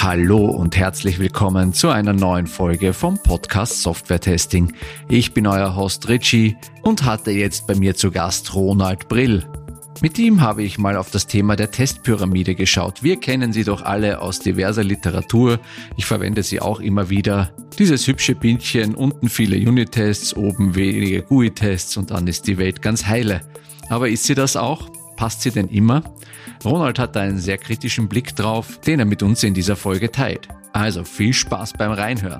Hallo und herzlich willkommen zu einer neuen Folge vom Podcast Software Testing. Ich bin euer Host Richie und hatte jetzt bei mir zu Gast Ronald Brill. Mit ihm habe ich mal auf das Thema der Testpyramide geschaut. Wir kennen sie doch alle aus diverser Literatur. Ich verwende sie auch immer wieder. Dieses hübsche Bildchen, unten viele Unit-Tests, oben wenige GUI-Tests und dann ist die Welt ganz heile. Aber ist sie das auch? Passt sie denn immer? Ronald hat da einen sehr kritischen Blick drauf, den er mit uns in dieser Folge teilt. Also viel Spaß beim Reinhören.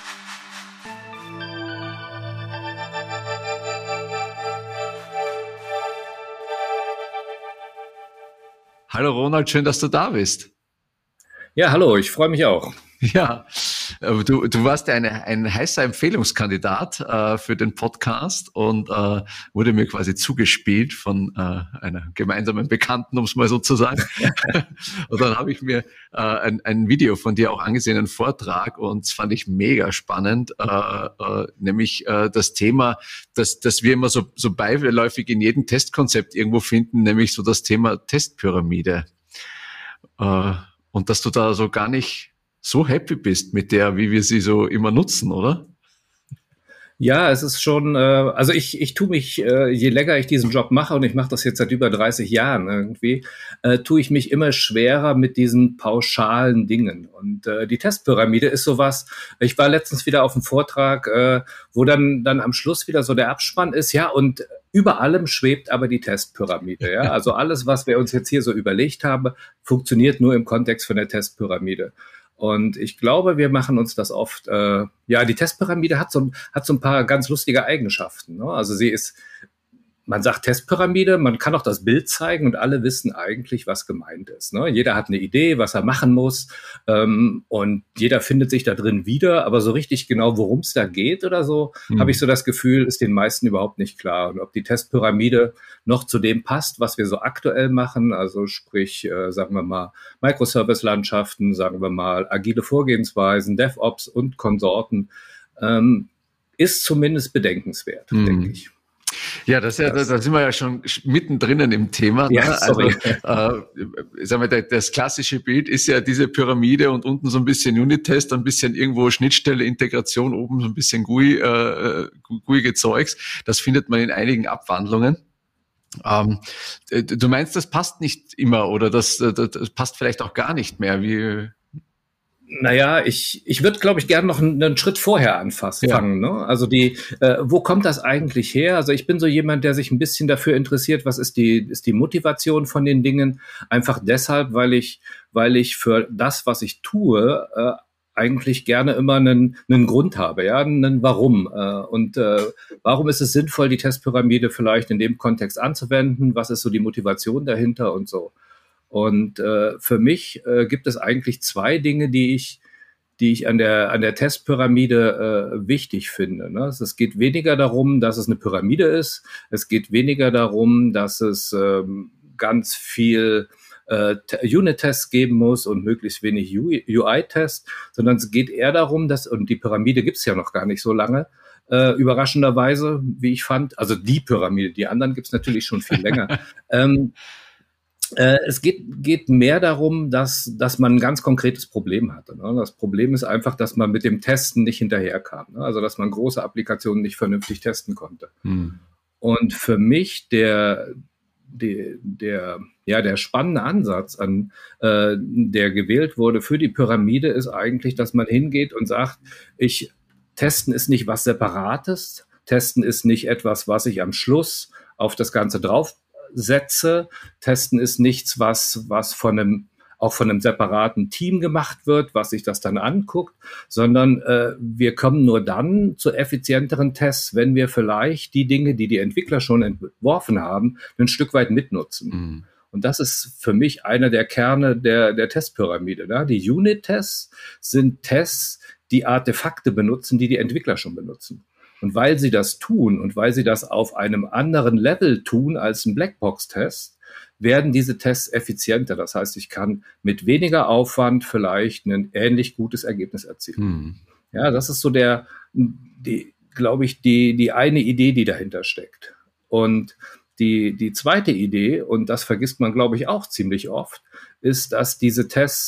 Hallo Ronald, schön, dass du da bist. Ja, hallo, ich freue mich auch. Ja, du warst ja ein heißer Empfehlungskandidat für den Podcast und wurde mir quasi zugespielt von einer gemeinsamen Bekannten, um es mal so zu sagen. Und dann habe ich mir ein Video von dir auch angesehen, einen Vortrag, und das fand ich mega spannend, nämlich das Thema, das wir immer so beiläufig in jedem Testkonzept irgendwo finden, nämlich so das Thema Testpyramide. Und dass du da so gar nicht so happy bist mit der, wie wir sie so immer nutzen, oder? Ja, es ist schon, also ich tue mich, je länger ich diesen Job mache, und ich mache das jetzt seit über 30 Jahren irgendwie, tue ich mich immer schwerer mit diesen pauschalen Dingen. Und die Testpyramide ist sowas. Ich war letztens wieder auf einem Vortrag, wo dann am Schluss wieder so der Abspann ist, ja, und über allem schwebt aber die Testpyramide. Ja? Also alles, was wir uns jetzt hier so überlegt haben, funktioniert nur im Kontext von der Testpyramide. Und ich glaube, wir machen uns das oft, die Testpyramide hat so ein paar ganz lustige Eigenschaften. Ne? Also man sagt Testpyramide, man kann auch das Bild zeigen und alle wissen eigentlich, was gemeint ist. Ne? Jeder hat eine Idee, was er machen muss, und jeder findet sich da drin wieder, aber so richtig genau, worum es da geht oder so, habe ich so das Gefühl, ist den meisten überhaupt nicht klar. Und ob die Testpyramide noch zu dem passt, was wir so aktuell machen, also sprich, sagen wir mal, Microservice-Landschaften, sagen wir mal, agile Vorgehensweisen, DevOps und Konsorten, ist zumindest bedenkenswert, denke ich. Ja, da sind wir ja schon mittendrin im Thema. Ne? Ja, sorry. Also, sagen wir, das klassische Bild ist ja diese Pyramide und unten so ein bisschen Unit-Test, ein bisschen irgendwo Schnittstelle, Integration, oben so ein bisschen GUI-Gezeugs. Das findet man in einigen Abwandlungen. Du meinst, das passt nicht immer oder das passt vielleicht auch gar nicht mehr? Naja, ich würde, glaube ich, gerne noch einen Schritt vorher anfangen. Ja. Ne? Also wo kommt das eigentlich her? Also ich bin so jemand, der sich ein bisschen dafür interessiert, was ist die Motivation von den Dingen? Einfach deshalb, weil ich für das, was ich tue, eigentlich gerne immer einen Grund habe, ja, einen Warum. Warum ist es sinnvoll, die Testpyramide vielleicht in dem Kontext anzuwenden? Was ist so die Motivation dahinter und so? Und für mich gibt es eigentlich zwei Dinge, die ich an der Testpyramide wichtig finde. Ne? Es geht weniger darum, dass es eine Pyramide ist. Es geht weniger darum, dass es ganz viel Unit-Tests geben muss und möglichst wenig UI-Tests, sondern es geht eher darum, und die Pyramide gibt es ja noch gar nicht so lange, überraschenderweise, wie ich fand, also die Pyramide, die anderen gibt es natürlich schon viel länger. Es geht mehr darum, dass man ein ganz konkretes Problem hatte. Ne? Das Problem ist einfach, dass man mit dem Testen nicht hinterherkam. Ne? Also, dass man große Applikationen nicht vernünftig testen konnte. Und für mich der spannende Ansatz, der gewählt wurde für die Pyramide, ist eigentlich, dass man hingeht und sagt, Testen ist nicht was Separates. Testen ist nicht etwas, was ich am Schluss auf das Ganze draufsetze. Testen ist nichts, was von einem separaten Team gemacht wird, was sich das dann anguckt, sondern wir kommen nur dann zu effizienteren Tests, wenn wir vielleicht die Dinge, die Entwickler schon entworfen haben, ein Stück weit mitnutzen. Und das ist für mich einer der Kerne der Testpyramide. Ne? Die Unit-Tests sind Tests, die Artefakte benutzen, die Entwickler schon benutzen. Und weil sie das tun und weil sie das auf einem anderen Level tun als ein Blackbox-Test, werden diese Tests effizienter. Das heißt, ich kann mit weniger Aufwand vielleicht ein ähnlich gutes Ergebnis erzielen. Ja, das ist so glaube ich, die eine Idee, die dahinter steckt. Und die zweite Idee, und das vergisst man, glaube ich, auch ziemlich oft, ist, dass diese Tests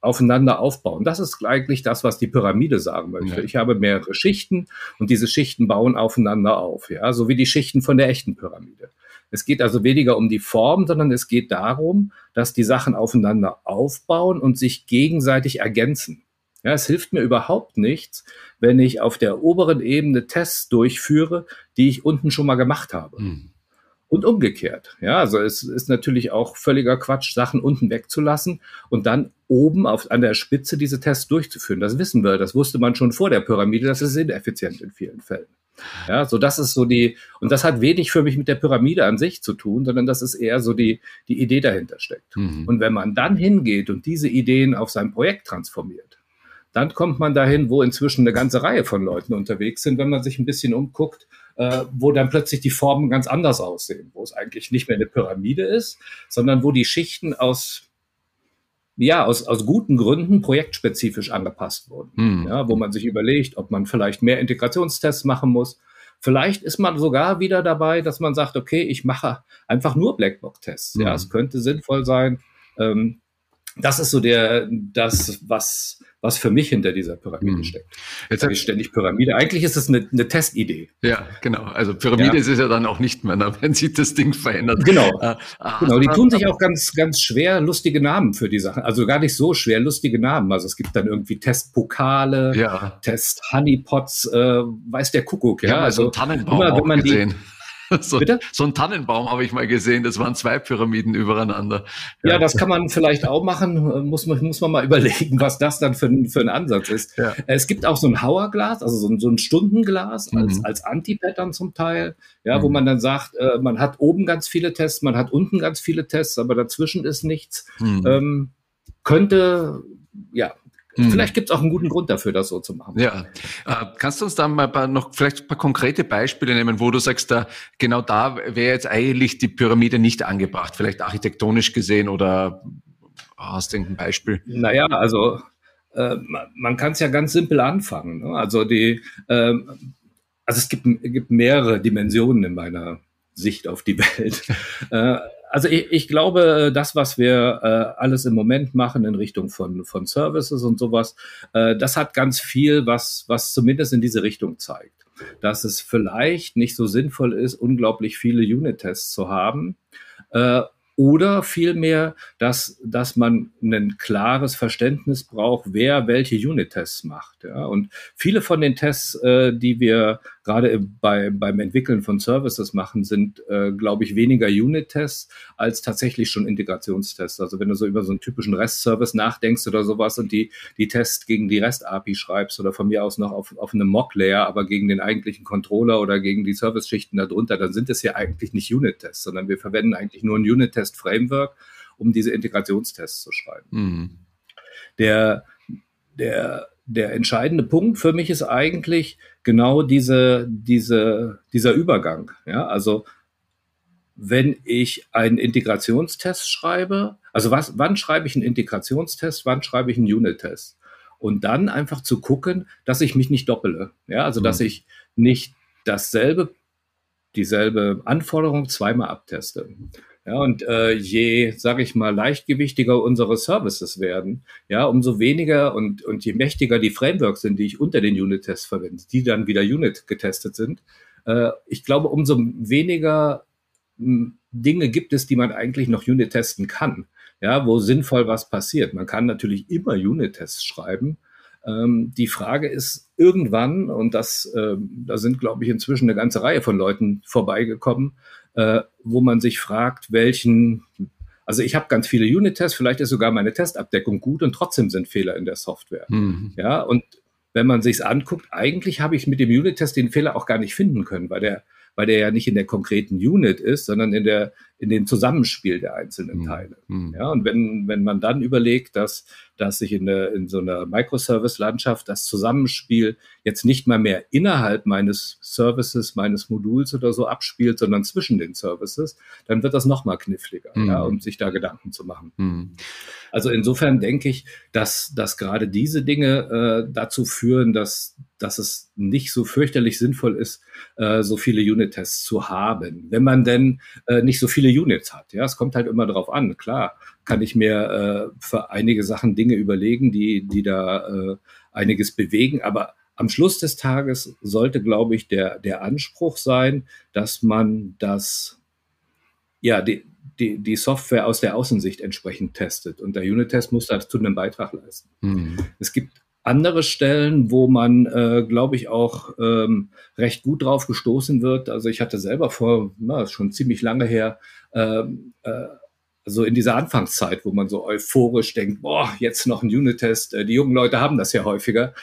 aufeinander aufbauen. Das ist eigentlich das, was die Pyramide sagen möchte. Ja. Ich habe mehrere Schichten und diese Schichten bauen aufeinander auf, ja, so wie die Schichten von der echten Pyramide. Es geht also weniger um die Form, sondern es geht darum, dass die Sachen aufeinander aufbauen und sich gegenseitig ergänzen. Ja, es hilft mir überhaupt nichts, wenn ich auf der oberen Ebene Tests durchführe, die ich unten schon mal gemacht habe. Und umgekehrt. Ja, also es ist natürlich auch völliger Quatsch, Sachen unten wegzulassen und dann oben an der Spitze diese Tests durchzuführen. Das wissen wir, das wusste man schon vor der Pyramide, das ist ineffizient in vielen Fällen. Ja, so das ist so und das hat wenig für mich mit der Pyramide an sich zu tun, sondern das ist eher so die Idee dahinter steckt. Und wenn man dann hingeht und diese Ideen auf sein Projekt transformiert, dann kommt man dahin, wo inzwischen eine ganze Reihe von Leuten unterwegs sind, wenn man sich ein bisschen umguckt, wo dann plötzlich die Formen ganz anders aussehen, wo es eigentlich nicht mehr eine Pyramide ist, sondern wo die Schichten aus guten Gründen projektspezifisch angepasst wurden. Ja, wo man sich überlegt, ob man vielleicht mehr Integrationstests machen muss. Vielleicht ist man sogar wieder dabei, dass man sagt, okay, ich mache einfach nur Blackbox-Tests. Ja, es könnte sinnvoll sein. Das ist so was für mich hinter dieser Pyramide steckt. Jetzt sage ich ständig Pyramide. Eigentlich ist es eine Testidee. Ja, genau. Also Pyramide ist es ja dann auch nicht mehr, wenn sich das Ding verändert. Genau. Genau. Die tun sich auch ganz, ganz schwer, lustige Namen für die Sachen. Also gar nicht so schwer, lustige Namen. Also es gibt dann irgendwie Testpokale, Test-Honeypots, weiß der Kuckuck. Ja, also einen Tannenbaum immer, wenn man gesehen. So einen Tannenbaum habe ich mal gesehen, das waren 2 Pyramiden übereinander. Ja, das kann man vielleicht auch machen, muss man mal überlegen, was das dann für ein Ansatz ist. Ja. Es gibt auch so ein Hourglass, also so ein Stundenglas als Anti-Pattern zum Teil, ja, wo man dann sagt, man hat oben ganz viele Tests, man hat unten ganz viele Tests, aber dazwischen ist nichts. Vielleicht gibt es auch einen guten Grund dafür, das so zu machen. Ja, kannst du uns da mal noch vielleicht ein paar konkrete Beispiele nehmen, wo du sagst, genau da wäre jetzt eigentlich die Pyramide nicht angebracht, vielleicht architektonisch gesehen oder hast du ein Beispiel? Naja, also man kann es ja ganz simpel anfangen. Ne? Also es gibt mehrere Dimensionen in meiner Sicht auf die Welt. Also ich glaube, das, was wir alles im Moment machen in Richtung von Services und sowas, das hat ganz viel, was zumindest in diese Richtung zeigt. Dass es vielleicht nicht so sinnvoll ist, unglaublich viele Unit-Tests zu haben, oder vielmehr, dass man ein klares Verständnis braucht, wer welche Unit-Tests macht. Ja? Und viele von den Tests, die wir gerade beim Entwickeln von Services machen, sind, glaube ich, weniger Unit-Tests als tatsächlich schon Integrationstests. Also wenn du so über so einen typischen REST-Service nachdenkst oder sowas und die Tests gegen die REST-API schreibst oder von mir aus noch auf einem Mock-Layer, aber gegen den eigentlichen Controller oder gegen die Service-Schichten darunter, dann sind es ja eigentlich nicht Unit-Tests, sondern wir verwenden eigentlich nur ein Unit-Test-Framework, um diese Integrationstests zu schreiben. Der entscheidende Punkt für mich ist eigentlich genau dieser Übergang. Ja, also wenn ich einen Integrationstest schreibe, also wann schreibe ich einen Integrationstest, wann schreibe ich einen Unit-Test? Und dann einfach zu gucken, dass ich mich nicht doppele. Ja, also dass ich nicht dieselbe Anforderung zweimal abteste. Ja, und je, sage ich mal, leichtgewichtiger unsere Services werden, ja, umso weniger und je mächtiger die Frameworks sind, die ich unter den Unit-Tests verwende, die dann wieder Unit getestet sind, ich glaube, umso weniger Dinge gibt es, die man eigentlich noch Unit testen kann, ja, wo sinnvoll was passiert. Man kann natürlich immer Unit-Tests schreiben. Die Frage ist irgendwann, und da sind, glaube ich, inzwischen eine ganze Reihe von Leuten vorbeigekommen, wo man sich fragt, also ich habe ganz viele Unit-Tests, vielleicht ist sogar meine Testabdeckung gut und trotzdem sind Fehler in der Software. Ja, und wenn man sich's anguckt, eigentlich habe ich mit dem Unit-Test den Fehler auch gar nicht finden können, weil der ja nicht in der konkreten Unit ist, sondern in dem Zusammenspiel der einzelnen Teile. Ja, und wenn man dann überlegt, dass sich in so einer Microservice-Landschaft das Zusammenspiel jetzt nicht mal mehr innerhalb meines Services, meines Moduls oder so abspielt, sondern zwischen den Services, dann wird das noch mal kniffliger, ja, um sich da Gedanken zu machen. Also insofern denke ich, dass gerade diese Dinge dazu führen, dass dass es nicht so fürchterlich sinnvoll ist, so viele Unit-Tests zu haben, wenn man denn nicht so viele Units hat. Ja, es kommt halt immer drauf an. Klar, kann ich mir für einige Sachen Dinge überlegen, die da einiges bewegen, aber am Schluss des Tages sollte, glaube ich, der Anspruch sein, dass man die Software aus der Außensicht entsprechend testet. Und der Unit-Test muss dazu einen Beitrag leisten. Es gibt andere Stellen, wo man, glaube ich, auch recht gut drauf gestoßen wird. Also ich hatte selber schon ziemlich lange her, so in dieser Anfangszeit, wo man so euphorisch denkt, boah, jetzt noch ein Unit-Test, die jungen Leute haben das ja häufiger.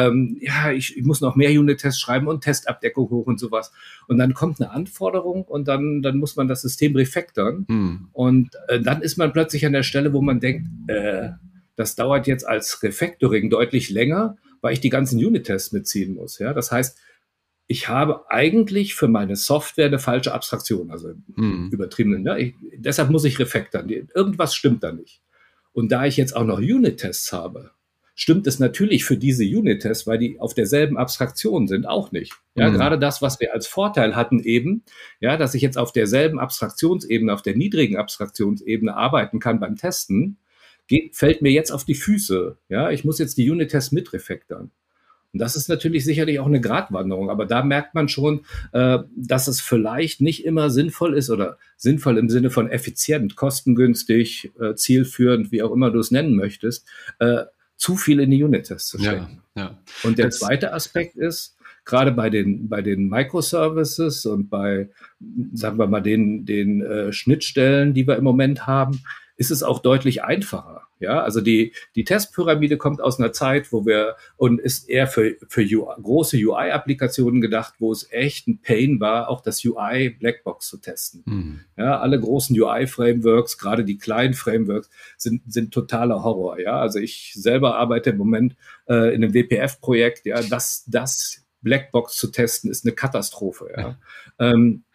Ich muss noch mehr Unit-Tests schreiben und Testabdeckung hoch und sowas. Und dann kommt eine Anforderung und dann muss man das System refactoren. Und dann ist man plötzlich an der Stelle, wo man denkt, das dauert jetzt als Refactoring deutlich länger, weil ich die ganzen Unit-Tests mitziehen muss. Ja, das heißt, ich habe eigentlich für meine Software eine falsche Abstraktion, also übertrieben. Ne? Deshalb muss ich refactoren. Irgendwas stimmt da nicht. Und da ich jetzt auch noch Unit-Tests habe, stimmt es natürlich für diese Unit-Tests, weil die auf derselben Abstraktion sind, auch nicht. Ja, gerade das, was wir als Vorteil hatten eben, ja, dass ich jetzt auf derselben Abstraktionsebene, auf der niedrigen Abstraktionsebene arbeiten kann beim Testen, fällt mir jetzt auf die Füße. Ja, ich muss jetzt die Unit-Tests mit refactoren. Und das ist natürlich sicherlich auch eine Gratwanderung, aber da merkt man schon, dass es vielleicht nicht immer sinnvoll ist oder sinnvoll im Sinne von effizient, kostengünstig, zielführend, wie auch immer du es nennen möchtest, zu viel in die Unit-Tests zu stecken. Ja. Und der zweite Aspekt ist, gerade bei den Microservices und bei, sagen wir mal, den Schnittstellen, die wir im Moment haben, ist es auch deutlich einfacher. Ja, also die Testpyramide kommt aus einer Zeit, und ist eher für große UI-Applikationen gedacht, wo es echt ein Pain war, auch das UI Blackbox zu testen. Ja, alle großen UI-Frameworks, gerade die kleinen Frameworks, sind totaler Horror. Ja, also ich selber arbeite im Moment in einem WPF-Projekt. Ja, das Blackbox zu testen ist eine Katastrophe. Ja.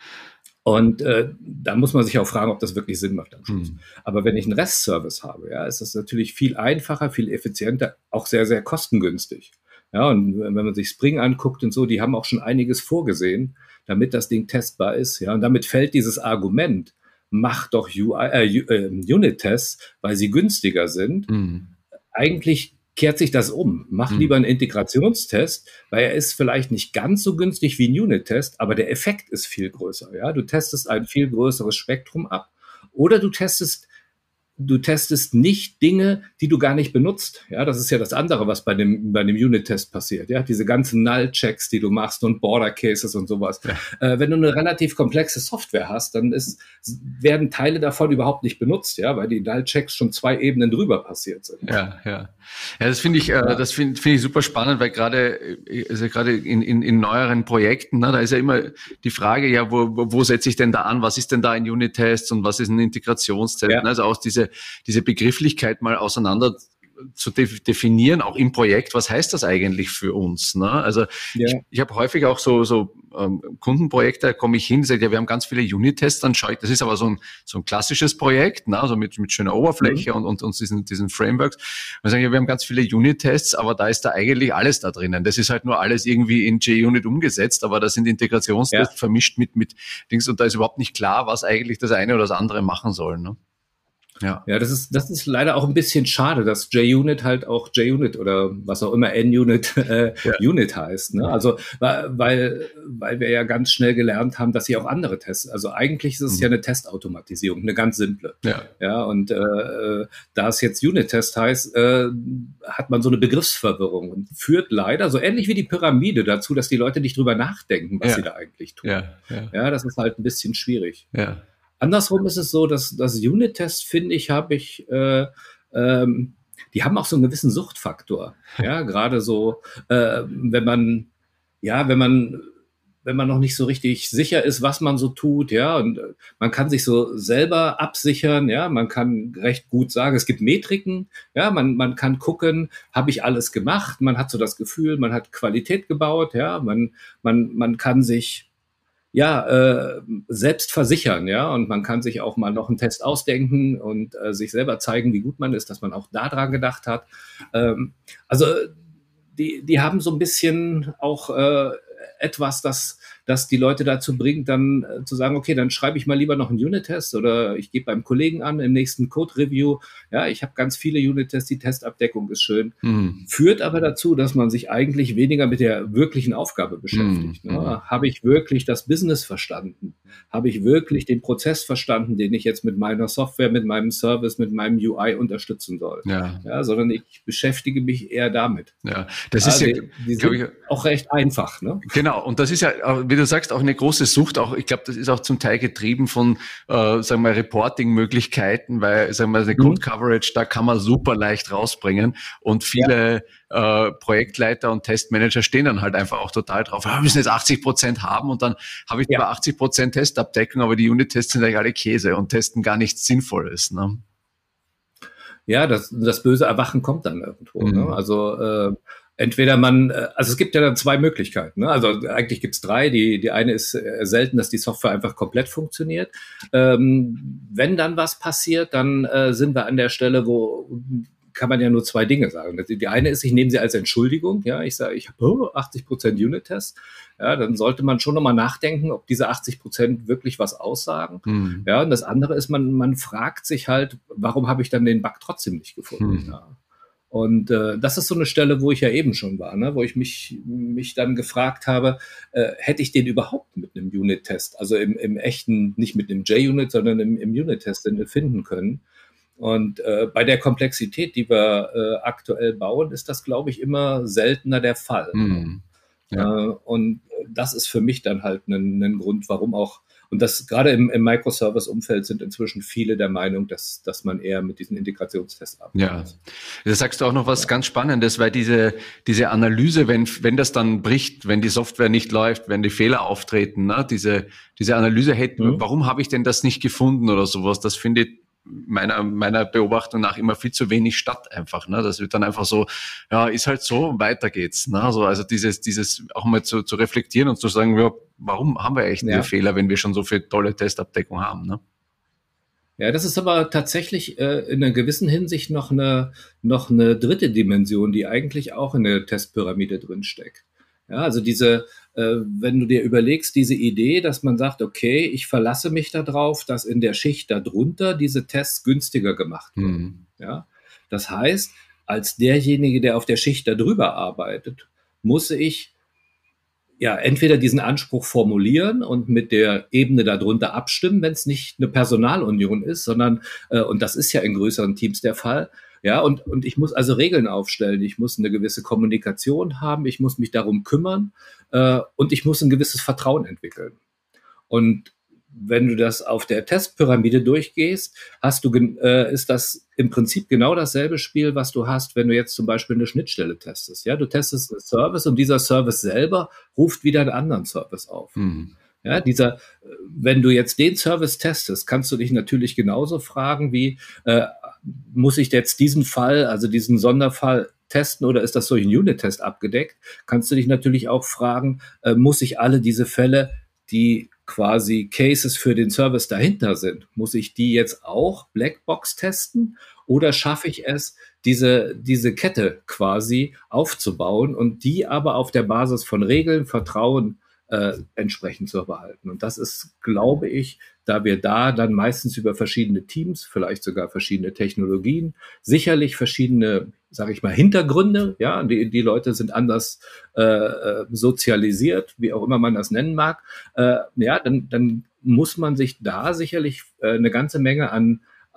Und da muss man sich auch fragen, ob das wirklich Sinn macht am Schluss. Aber wenn ich einen REST-Service habe, ja, ist das natürlich viel einfacher, viel effizienter, auch sehr, sehr kostengünstig. Ja, und wenn man sich Spring anguckt und so, die haben auch schon einiges vorgesehen, damit das Ding testbar ist. Ja, und damit fällt dieses Argument, mach doch Unit-Tests, weil sie günstiger sind. Eigentlich kehrt sich das um. Mach lieber einen Integrationstest, weil er ist vielleicht nicht ganz so günstig wie ein Unit-Test, aber der Effekt ist viel größer. Ja, du testest ein viel größeres Spektrum ab. Oder du testest nicht Dinge, die du gar nicht benutzt. Ja, das ist ja das andere, was bei dem Unit-Test passiert. Ja, diese ganzen Null-Checks, die du machst und Border-Cases und sowas. Ja. Wenn du eine relativ komplexe Software hast, dann werden Teile davon überhaupt nicht benutzt, ja, weil die Null-Checks schon 2 Ebenen drüber passiert sind. Ja, das finde ich, das finde ich super spannend, weil gerade in neueren Projekten, da ist ja immer die Frage, ja, wo setze ich denn da an? Was ist denn da ein Unit-Test und was ist ein Integrationstest? Ja. Also auch diese Begrifflichkeit mal auseinander zu definieren, auch im Projekt, was heißt das eigentlich für uns? Ne? Also ich habe häufig auch so Kundenprojekte, da komme ich hin, sage, ja, wir haben ganz viele Unit-Tests, dann schaue ich, das ist aber so ein klassisches Projekt, ne? Also mit schöner Oberfläche und diesen Frameworks. Und sagen, ja, wir haben ganz viele Unit-Tests, aber da ist da eigentlich alles da drinnen. Das ist halt nur alles irgendwie in JUnit umgesetzt, aber da sind Integrationstests vermischt mit Dings und da ist überhaupt nicht klar, was eigentlich das eine oder das andere machen soll. Ne? Ja, das ist leider auch ein bisschen schade, dass JUnit halt auch JUnit oder was auch immer NUnit Unit heißt. Ne? Also weil wir ja ganz schnell gelernt haben, dass sie auch andere Tests. Also eigentlich ist es ja eine Testautomatisierung, eine ganz simple. Ja, und da es jetzt Unit-Test heißt, hat man so eine Begriffsverwirrung und führt leider, so ähnlich wie die Pyramide, dazu, dass die Leute nicht drüber nachdenken, was sie da eigentlich tun. Ja, das ist halt ein bisschen schwierig. Ja. Andersrum ist es so, dass Unit-Tests, finde ich, die haben auch so einen gewissen Suchtfaktor. Ja, gerade so, wenn man noch nicht so richtig sicher ist, was man so tut, ja, und man kann sich so selber absichern, ja, man kann recht gut sagen, es gibt Metriken, ja, man kann gucken, habe ich alles gemacht, man hat so das Gefühl, man hat Qualität gebaut, ja, man kann sich selbst versichern, ja, und man kann sich auch mal noch einen Test ausdenken und sich selber zeigen, wie gut man ist, dass man auch daran gedacht hat. Also die haben so ein bisschen auch etwas, das die Leute dazu bringt, dann zu sagen, okay, dann schreibe ich mal lieber noch einen Unit-Test oder ich gebe beim Kollegen an im nächsten Code-Review, ja, ich habe ganz viele Unit-Tests, die Testabdeckung ist schön, führt aber dazu, dass man sich eigentlich weniger mit der wirklichen Aufgabe beschäftigt. Ne? Habe ich wirklich das Business verstanden? Habe ich wirklich den Prozess verstanden, den ich jetzt mit meiner Software, mit meinem Service, mit meinem UI unterstützen soll? Ja, sondern ich beschäftige mich eher damit. Ja, das ist ja, die sind auch recht einfach. Ne? Genau, und das ist ja, wie du sagst, auch eine große Sucht. Auch, ich glaube, das ist auch zum Teil getrieben von, sagen wir mal, Reporting-Möglichkeiten, weil, sagen wir mal, eine Code-Coverage, da kann man super leicht rausbringen. Und viele Projektleiter und Testmanager stehen dann halt einfach auch total drauf. Wir müssen jetzt 80% haben und dann habe ich zwar 80% Testabdeckung, aber die Unit-Tests sind eigentlich alle Käse und testen gar nichts Sinnvolles. Ne? Ja, das böse Erwachen kommt dann irgendwo. Ne? Also entweder also es gibt ja dann zwei Möglichkeiten. Ne? Also eigentlich gibt's drei. Die eine ist selten, dass die Software einfach komplett funktioniert. Wenn dann was passiert, dann sind wir an der Stelle, wo kann man ja nur zwei Dinge sagen. Die eine ist, ich nehme sie als Entschuldigung. Ja, ich sage, ich habe 80% Unit-Test. Ja, dann sollte man schon nochmal nachdenken, ob diese 80% wirklich was aussagen. Ja, und das andere ist, man fragt sich halt, warum habe ich dann den Bug trotzdem nicht gefunden? Ja. Und das ist so eine Stelle, wo ich ja eben schon war, ne? Wo ich mich dann gefragt habe, hätte ich den überhaupt mit einem Unit-Test, also im echten, nicht mit einem JUnit, sondern im Unit-Test finden können. Und bei der Komplexität, die wir aktuell bauen, ist das, glaube ich, immer seltener der Fall. Ja. Und das ist für mich dann halt ein Grund, warum auch, und das gerade im Microservice-Umfeld sind inzwischen viele der Meinung, dass man eher mit diesen Integrationstests arbeitet. Ja, da sagst du auch noch was ganz Spannendes, weil diese Analyse, wenn das dann bricht, wenn die Software nicht läuft, wenn die Fehler auftreten, ne, diese Analyse, hey, warum habe ich denn das nicht gefunden oder sowas, das findet meiner Beobachtung nach immer viel zu wenig statt einfach, ne? Das wird dann einfach so, ja, ist halt so und weiter geht's, ne? Also dieses auch mal zu reflektieren und zu sagen, ja, warum haben wir eigentlich diese Fehler, wenn wir schon so viel tolle Testabdeckung haben, ne? Ja, das ist aber tatsächlich in einer gewissen Hinsicht noch eine dritte Dimension, die eigentlich auch in der Testpyramide drinsteckt. Ja, also wenn du dir überlegst, diese Idee, dass man sagt, okay, ich verlasse mich darauf, dass in der Schicht darunter diese Tests günstiger gemacht werden. Ja, das heißt, als derjenige, der auf der Schicht darüber arbeitet, muss ich ja entweder diesen Anspruch formulieren und mit der Ebene darunter abstimmen, wenn es nicht eine Personalunion ist, sondern, und das ist ja in größeren Teams der Fall, ja, und ich muss also Regeln aufstellen, ich muss eine gewisse Kommunikation haben, ich muss mich darum kümmern und ich muss ein gewisses Vertrauen entwickeln. Und wenn du das auf der Testpyramide durchgehst, ist das im Prinzip genau dasselbe Spiel, was du hast, wenn du jetzt zum Beispiel eine Schnittstelle testest. Ja, du testest einen Service und dieser Service selber ruft wieder einen anderen Service auf. Ja, wenn du jetzt den Service testest, kannst du dich natürlich genauso fragen wie, muss ich jetzt diesen Fall, also diesen Sonderfall testen oder ist das durch einen Unit-Test abgedeckt? Kannst du dich natürlich auch fragen, muss ich alle diese Fälle, die quasi Cases für den Service dahinter sind, muss ich die jetzt auch Blackbox testen oder schaffe ich es, diese Kette quasi aufzubauen und die aber auf der Basis von Regeln, Vertrauen entsprechend zu behalten. Und das ist, glaube ich, da wir da dann meistens über verschiedene Teams, vielleicht sogar verschiedene Technologien, sicherlich verschiedene, sage ich mal, Hintergründe, ja, die Leute sind anders sozialisiert, wie auch immer man das nennen mag, ja, dann muss man sich da sicherlich eine ganze Menge an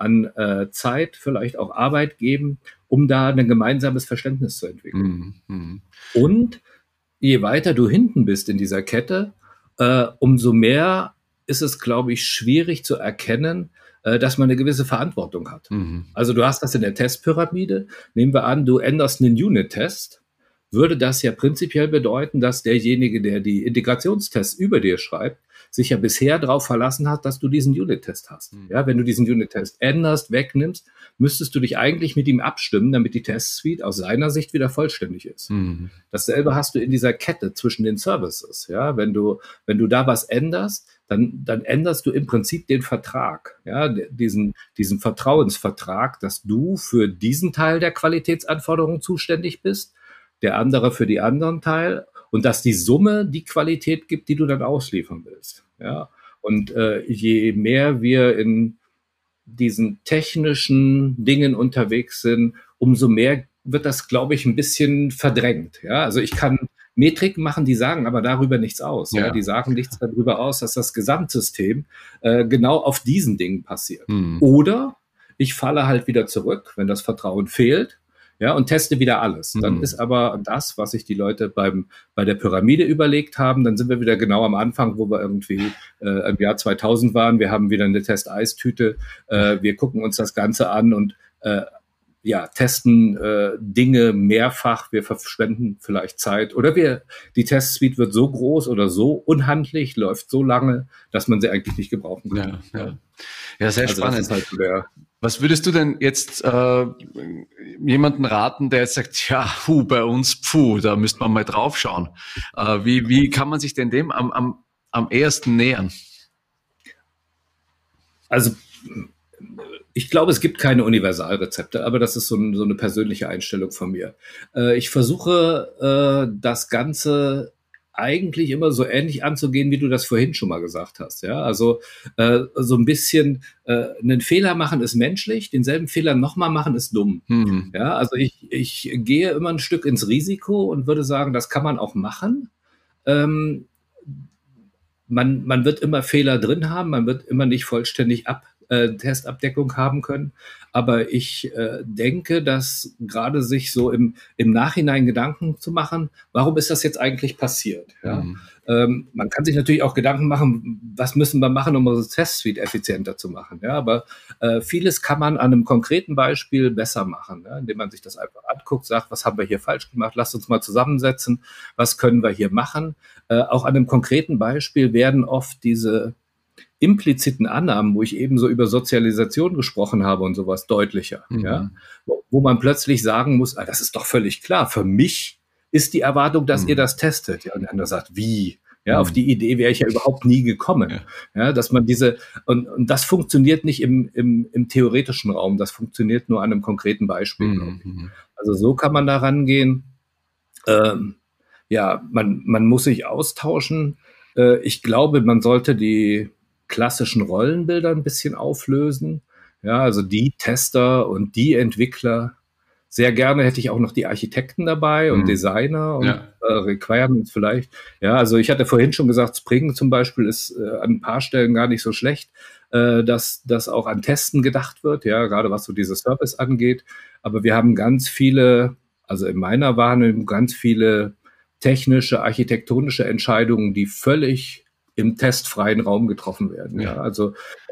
Zeit, vielleicht auch Arbeit geben, um da ein gemeinsames Verständnis zu entwickeln. Und je weiter du hinten bist in dieser Kette, umso mehr ist es, glaube ich, schwierig zu erkennen, dass man eine gewisse Verantwortung hat. Also du hast das in der Testpyramide. Nehmen wir an, du änderst einen Unit-Test. Würde das ja prinzipiell bedeuten, dass derjenige, der die Integrationstests über dir schreibt, sich ja bisher darauf verlassen hat, dass du diesen Unit-Test hast. Ja, wenn du diesen Unit-Test änderst, wegnimmst, müsstest du dich eigentlich mit ihm abstimmen, damit die Test-Suite aus seiner Sicht wieder vollständig ist. Dasselbe hast du in dieser Kette zwischen den Services. Ja, wenn du da was änderst, dann änderst du im Prinzip den Vertrag, ja, diesen Vertrauensvertrag, dass du für diesen Teil der Qualitätsanforderungen zuständig bist, der andere für die anderen Teil und dass die Summe die Qualität gibt, die du dann ausliefern willst. Ja? Und je mehr wir in diesen technischen Dingen unterwegs sind, umso mehr wird das, glaube ich, ein bisschen verdrängt. Ja? Also ich kann Metriken machen, die sagen aber darüber nichts aus. Ja? Die sagen nichts darüber aus, dass das Gesamtsystem genau auf diesen Dingen passiert. Oder ich falle halt wieder zurück, wenn das Vertrauen fehlt, ja, und teste wieder alles. Dann ist aber das, was sich die Leute bei der Pyramide überlegt haben, dann sind wir wieder genau am Anfang, wo wir irgendwie im Jahr 2000 waren. Wir haben wieder eine Test-Eistüte. Wir gucken uns das Ganze an und testen Dinge mehrfach. Wir verschwenden vielleicht Zeit oder die Testsuite wird so groß oder so unhandlich, läuft so lange, dass man sie eigentlich nicht gebrauchen kann. Ja, sehr spannend. Das ist halt was würdest du denn jetzt jemanden raten, der jetzt sagt, ja, bei uns, da müsste man mal drauf schauen. Wie kann man sich denn dem am ehesten nähern? Also ich glaube, es gibt keine Universalrezepte, aber das ist so eine persönliche Einstellung von mir. Ich versuche das Ganze eigentlich immer so ähnlich anzugehen, wie du das vorhin schon mal gesagt hast. Ja, also so ein bisschen einen Fehler machen ist menschlich, denselben Fehler nochmal machen ist dumm. Ja, also ich gehe immer ein Stück ins Risiko und würde sagen, das kann man auch machen. Man wird immer Fehler drin haben, man wird immer nicht vollständig Testabdeckung haben können. Aber ich denke, dass gerade sich so im Nachhinein Gedanken zu machen, warum ist das jetzt eigentlich passiert? Ja? Man kann sich natürlich auch Gedanken machen, was müssen wir machen, um unsere Testsuite effizienter zu machen. Ja? Aber vieles kann man an einem konkreten Beispiel besser machen, ja? Indem man sich das einfach anguckt, sagt, was haben wir hier falsch gemacht? Lasst uns mal zusammensetzen, was können wir hier machen? Auch an einem konkreten Beispiel werden oft diese impliziten Annahmen, wo ich eben so über Sozialisation gesprochen habe und sowas deutlicher, ja, wo man plötzlich sagen muss, das ist doch völlig klar, für mich ist die Erwartung, dass ihr das testet. Ja, und der andere sagt, wie? Ja, auf die Idee wäre ich ja überhaupt nie gekommen. Ja, dass man und das funktioniert nicht im theoretischen Raum, das funktioniert nur an einem konkreten Beispiel, glaube ich. Also so kann man da rangehen. Man muss sich austauschen. Ich glaube, man sollte die klassischen Rollenbilder ein bisschen auflösen. Ja, also die Tester und die Entwickler. Sehr gerne hätte ich auch noch die Architekten dabei und Designer und Requirements vielleicht. Ja, also ich hatte vorhin schon gesagt, Spring zum Beispiel ist an ein paar Stellen gar nicht so schlecht, dass auch an Testen gedacht wird, ja, gerade was so diese Service angeht. Aber wir haben ganz viele, also in meiner Wahrnehmung, ganz viele technische, architektonische Entscheidungen, die völlig im testfreien Raum getroffen werden. Ja, also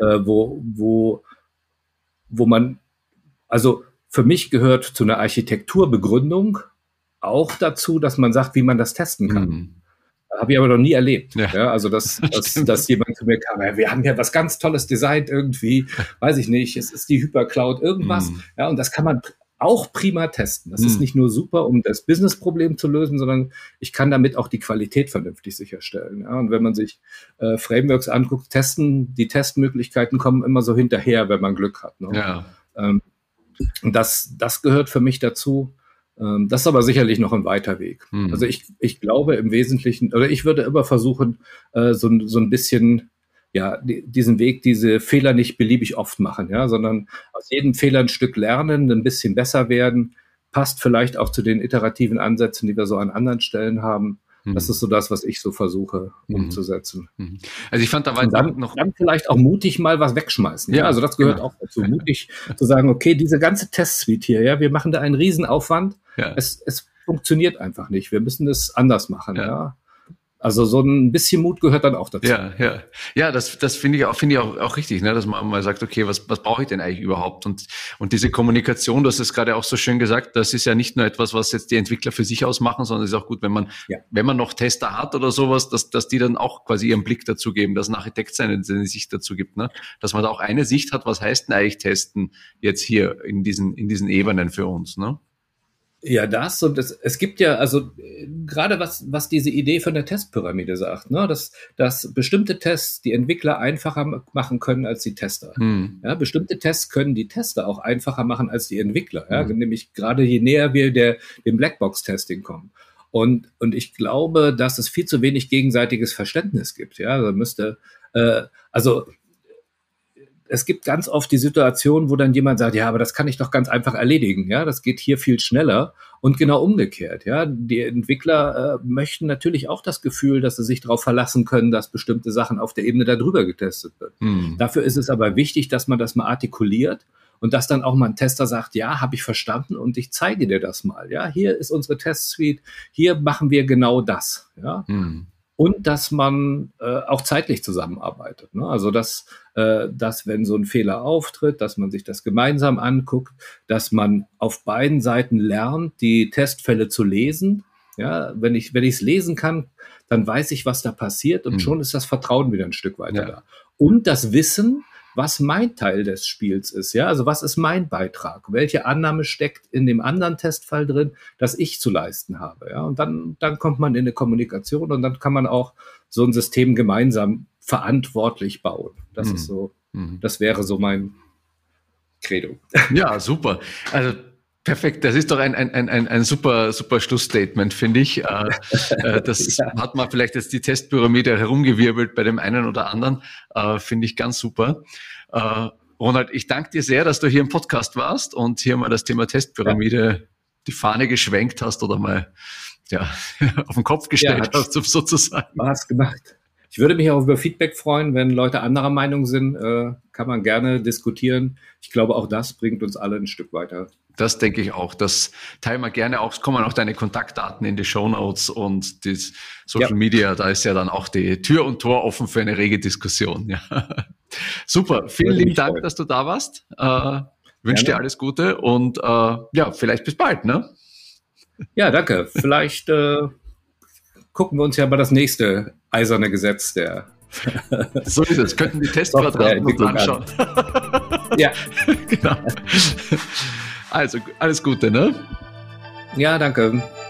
wo man, also für mich gehört zu einer Architekturbegründung auch dazu, dass man sagt, wie man das testen kann. Habe ich aber noch nie erlebt. Ja, also dass jemand zu mir kam, wir haben ja was ganz Tolles designt irgendwie, weiß ich nicht, es ist die Hypercloud, irgendwas. Ja, und das kann man auch prima testen. Das ist nicht nur super, um das Business-Problem zu lösen, sondern ich kann damit auch die Qualität vernünftig sicherstellen. Ja, und wenn man sich Frameworks anguckt, die Testmöglichkeiten kommen immer so hinterher, wenn man Glück hat. Ne? Ja. Und das gehört für mich dazu. Das ist aber sicherlich noch ein weiter Weg. Also ich glaube im Wesentlichen, oder ich würde immer versuchen, so ein bisschen diesen Weg, diese Fehler nicht beliebig oft machen, ja, sondern aus jedem Fehler ein Stück lernen, ein bisschen besser werden, passt vielleicht auch zu den iterativen Ansätzen, die wir so an anderen Stellen haben. Das ist so das, was ich so versuche umzusetzen. Also ich fand, da war dann vielleicht auch mutig mal was wegschmeißen. Ja, also das gehört auch dazu, mutig zu sagen, okay, diese ganze Testsuite hier, ja, wir machen da einen Riesenaufwand. Ja. Es funktioniert einfach nicht. Wir müssen es anders machen, ja. Also so ein bisschen Mut gehört dann auch dazu. Ja, das finde ich auch richtig, ne, dass man mal sagt, okay, was brauche ich denn eigentlich überhaupt? Und diese Kommunikation, du hast es gerade auch so schön gesagt, das ist ja nicht nur etwas, was jetzt die Entwickler für sich ausmachen, sondern es ist auch gut, wenn man noch Tester hat oder sowas, dass die dann auch quasi ihren Blick dazu geben, dass ein Architekt seine Sicht dazu gibt, ne, dass man da auch eine Sicht hat, was heißt denn eigentlich testen jetzt hier in diesen Ebenen für uns, ne? Ja, das und es gibt ja, also gerade was diese Idee von der Testpyramide sagt, ne, dass bestimmte Tests die Entwickler einfacher machen können als die Tester. Ja, bestimmte Tests können die Tester auch einfacher machen als die Entwickler. Ja, nämlich gerade je näher wir dem Blackbox-Testing kommen. Und ich glaube, dass es viel zu wenig gegenseitiges Verständnis gibt. Ja, also also es gibt ganz oft die Situation, wo dann jemand sagt, ja, aber das kann ich doch ganz einfach erledigen. Ja, das geht hier viel schneller. Und genau umgekehrt. Ja, die Entwickler möchten natürlich auch das Gefühl, dass sie sich darauf verlassen können, dass bestimmte Sachen auf der Ebene darüber getestet werden. Dafür ist es aber wichtig, dass man das mal artikuliert und dass dann auch mal ein Tester sagt, ja, habe ich verstanden und ich zeige dir das mal. Ja, hier ist unsere Testsuite, hier machen wir genau das. Ja. Und dass man auch zeitlich zusammenarbeitet. Ne? Also dass wenn so ein Fehler auftritt, dass man sich das gemeinsam anguckt, dass man auf beiden Seiten lernt, die Testfälle zu lesen. Ja, wenn ich es lesen kann, dann weiß ich, was da passiert und schon ist das Vertrauen wieder ein Stück weiter da. Und das Wissen, was mein Teil des Spiels ist, ja, also was ist mein Beitrag? Welche Annahme steckt in dem anderen Testfall drin, das ich zu leisten habe, ja? Und dann kommt man in eine Kommunikation und dann kann man auch so ein System gemeinsam verantwortlich bauen. Das ist so, das wäre so mein Credo. Ja, super. Also perfekt, das ist doch ein super Schlussstatement, finde ich. Das hat man vielleicht jetzt die Testpyramide herumgewirbelt bei dem einen oder anderen, finde ich ganz super. Ronald, ich danke dir sehr, dass du hier im Podcast warst und hier mal das Thema Testpyramide die Fahne geschwenkt hast oder mal auf den Kopf gestellt hast, sozusagen. Spaß gemacht. Ich würde mich auch über Feedback freuen, wenn Leute anderer Meinung sind, kann man gerne diskutieren. Ich glaube, auch das bringt uns alle ein Stück weiter. Das denke ich auch. Das teilen wir gerne auch. Es kommen auch deine Kontaktdaten in die Shownotes und das Social Media. Da ist ja dann auch die Tür und Tor offen für eine rege Diskussion. Ja. Super. Vielen lieben Dank, dass du da warst. Wünsche dir alles Gute und vielleicht bis bald. Ne? Ja, danke. Vielleicht gucken wir uns ja mal das nächste eiserne Gesetz der so ist es. Könnten die Testquadraten uns anschauen. Ja. Genau. Also, alles Gute, ne? Ja, danke.